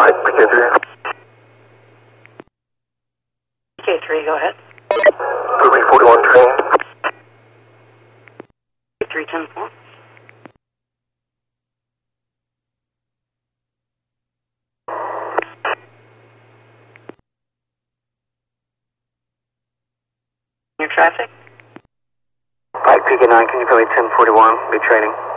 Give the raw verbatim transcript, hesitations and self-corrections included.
Hi, P K three. P K three, go ahead. Moving forty-one train. three ten four. Your traffic? Hi, P K nine, can you put me ten forty-one? Be training.